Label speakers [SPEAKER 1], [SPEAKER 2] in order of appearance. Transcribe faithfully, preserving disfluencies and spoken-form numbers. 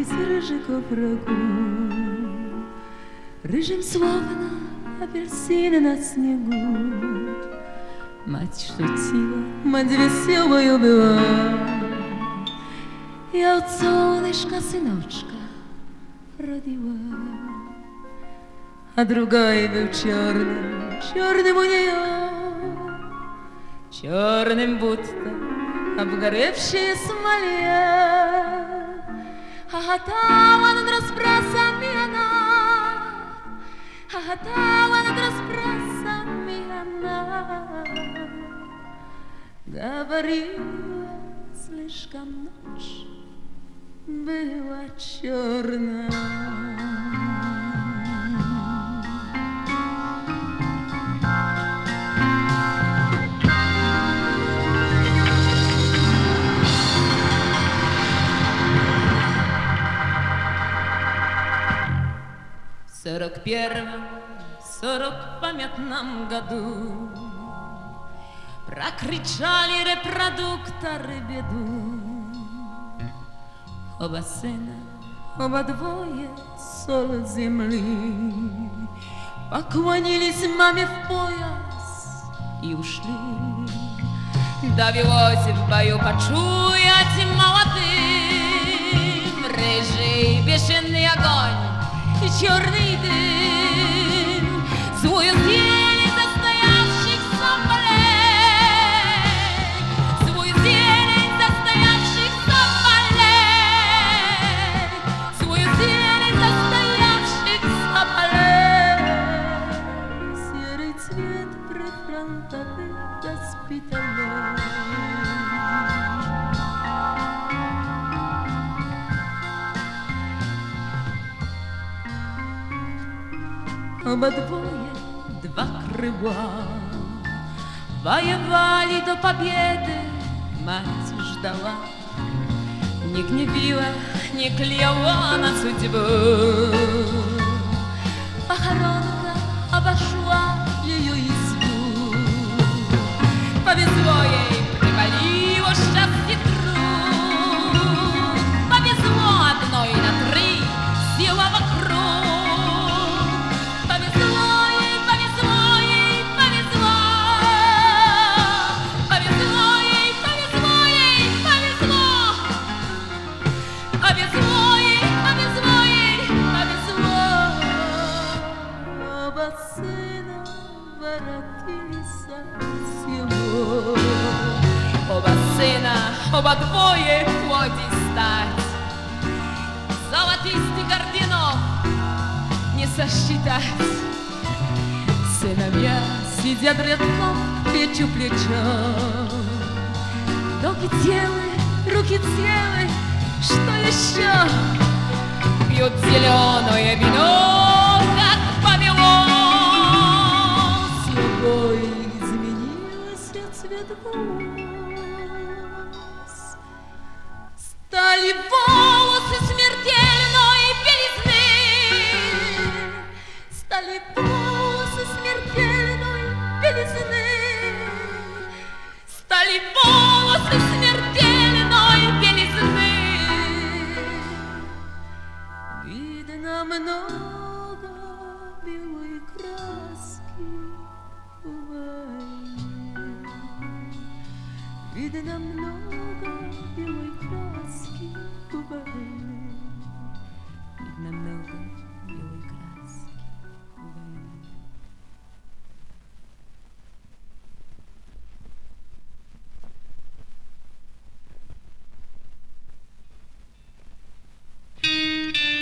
[SPEAKER 1] из рыжиков рагу. Рыжим словно апельсины на снегу. Мать шутила, мать веселою была. Я от солнышка сыночка родила. А другой был черным, черным у нее, черным будто обгоревшие смоле. Хохотала над расспросами она, хохотала над расспросами она, говорила, слишком ночь была черная. В сорок первом, сорок памятном году прокричали репродукторы беду. Оба сына, оба двое соль земли поклонились маме в пояс и ушли. Довелось в бою почуять молодым рыжий бешеный огонь и черный дым, злую зелень застоявшихся полей, злую зелень застоявшихся полей, злую зелень застоявшихся полей, серый цвет прифронтовых госпиталей. Оба двое, два крыла, воевали до победы, мать ждала, не гневила, не кляла на судьбу. Похоронка обошла ее избу, повезло ей, привалило счастье труд, повезло одной на три, сила вокруг. Сына воротились с его. Оба сына, оба двое плоти стать, золотистых орденов не сосчитать. Сыновья сидят рядком, плечу плечо, ноги целы, руки целы, что еще? Пьют зеленое вино, как помело. Изменился цвет волос, стали волосы смертельной белизны, стали волосы смертельной белизны, стали волосы смертельной белизны. Видно много белой краски, видно много